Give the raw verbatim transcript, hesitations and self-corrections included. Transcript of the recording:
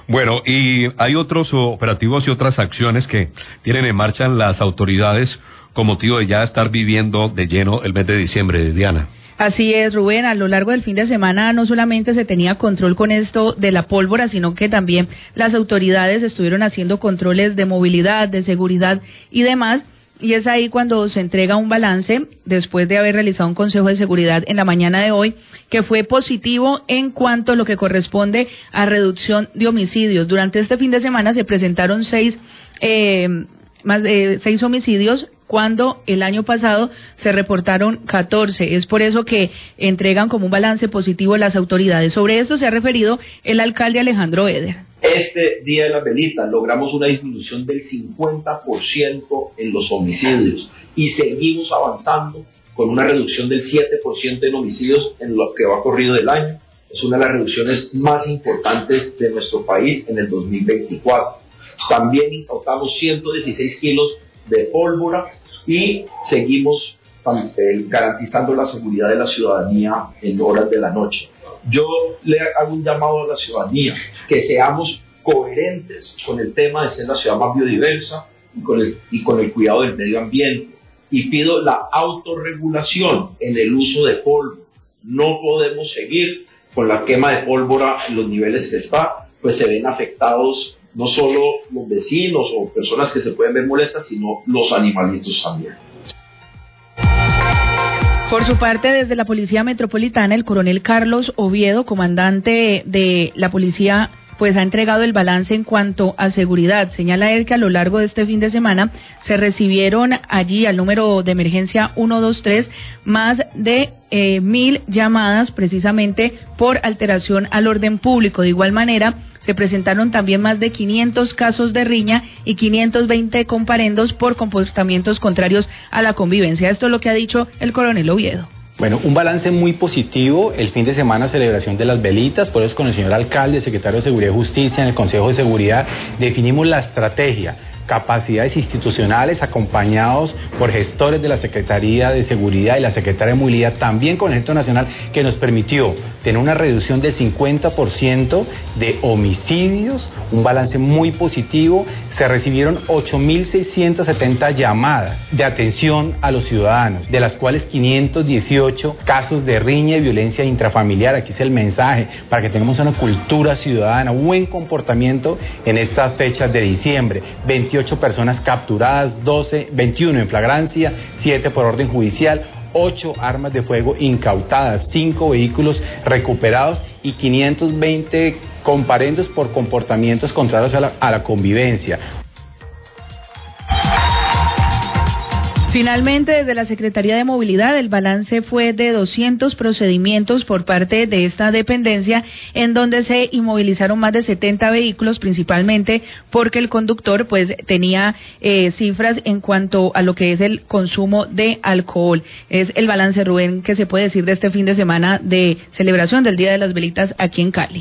Bueno, y hay otros operativos y otras acciones que tienen en marcha las autoridades con motivo de ya estar viviendo de lleno el mes de diciembre, Diana. Así es, Rubén, a lo largo del fin de semana no solamente se tenía control con esto de la pólvora, sino que también las autoridades estuvieron haciendo controles de movilidad, de seguridad y demás, y es ahí cuando se entrega un balance, después de haber realizado un consejo de seguridad en la mañana de hoy, que fue positivo en cuanto a lo que corresponde a reducción de homicidios. Durante este fin de semana se presentaron seis, eh, más de seis homicidios, cuando el año pasado se reportaron catorce. Es por eso que entregan como un balance positivo las autoridades. Sobre esto se ha referido el alcalde Alejandro Eder. Este Día de las Velitas logramos una disminución del cincuenta por ciento en los homicidios y seguimos avanzando con una reducción del siete por ciento en homicidios en lo que va corrido del año. Es una de las reducciones más importantes de nuestro país en el dos mil veinticuatro. También incautamos ciento dieciséis kilos de pólvora y seguimos eh, garantizando la seguridad de la ciudadanía en horas de la noche. Yo le hago un llamado a la ciudadanía que seamos coherentes con el tema de ser la ciudad más biodiversa y con el, y con el cuidado del medio ambiente, y pido la autorregulación en el uso de pólvora. No podemos seguir con la quema de pólvora en los niveles que está, pues se ven afectados no solo los vecinos o personas que se pueden ver molestas, sino los animalitos también. Por su parte, desde la Policía Metropolitana, el coronel Carlos Oviedo, comandante de la policía, pues ha entregado el balance en cuanto a seguridad. Señala él que a lo largo de este fin de semana se recibieron allí al número de emergencia ciento veintitrés más de eh, mil llamadas precisamente por alteración al orden público. De igual manera, se presentaron también más de quinientos casos de riña y quinientos veinte comparendos por comportamientos contrarios a la convivencia. Esto es lo que ha dicho el coronel Oviedo. Bueno, un balance muy positivo, el fin de semana celebración de las velitas, por eso con el señor alcalde, secretario de Seguridad y Justicia, en el Consejo de Seguridad, definimos la estrategia, capacidades institucionales acompañados por gestores de la Secretaría de Seguridad y la Secretaría de Movilidad, también con el Ejército Nacional, que nos permitió tener una reducción del cincuenta por ciento de homicidios, un balance muy positivo. Se recibieron ocho mil seiscientas setenta llamadas de atención a los ciudadanos, de las cuales quinientos dieciocho casos de riña y violencia intrafamiliar. Aquí es el mensaje, para que tengamos una cultura ciudadana, buen comportamiento en estas fechas de diciembre. veintiocho personas capturadas, doce, veintiuno en flagrancia, siete por orden judicial, ocho armas de fuego incautadas, cinco vehículos recuperados y quinientos veinte comparendos por comportamientos contrarios a la, a la convivencia. Finalmente, desde la Secretaría de Movilidad, el balance fue de doscientos procedimientos por parte de esta dependencia, en donde se inmovilizaron más de setenta vehículos, principalmente porque el conductor pues tenía eh, cifras en cuanto a lo que es el consumo de alcohol. Es el balance, Rubén, que se puede decir de este fin de semana de celebración del Día de las Velitas aquí en Cali.